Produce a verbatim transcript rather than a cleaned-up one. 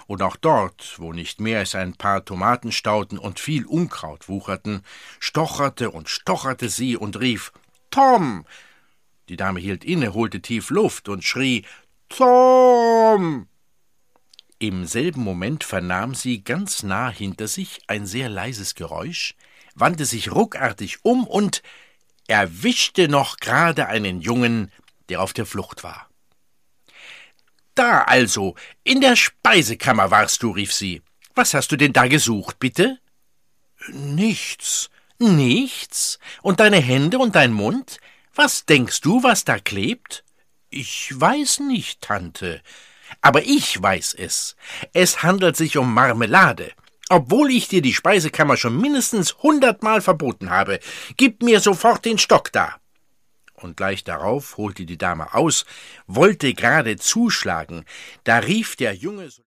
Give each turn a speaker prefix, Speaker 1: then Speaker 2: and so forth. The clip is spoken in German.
Speaker 1: und auch dort, wo nicht mehr als ein paar Tomatenstauden und viel Unkraut wucherten, stocherte und stocherte sie und rief: »Tom!« Die Dame hielt inne, holte tief Luft und schrie: »Tom!« Im selben Moment vernahm sie ganz nah hinter sich ein sehr leises Geräusch, wandte sich ruckartig um und erwischte noch gerade einen Jungen, der auf der Flucht war. »Da also, in der Speisekammer warst du«, rief sie. »Was hast du denn da gesucht, bitte?« »Nichts.« »Nichts? Und deine Hände und dein Mund? Was denkst du, was da klebt?« »Ich weiß nicht, Tante.« »Aber ich weiß es. Es handelt sich um Marmelade. Obwohl ich dir die Speisekammer schon mindestens hundertmal verboten habe. Gib mir sofort den Stock da.« Und gleich darauf holte die Dame aus, wollte gerade zuschlagen, da rief der Junge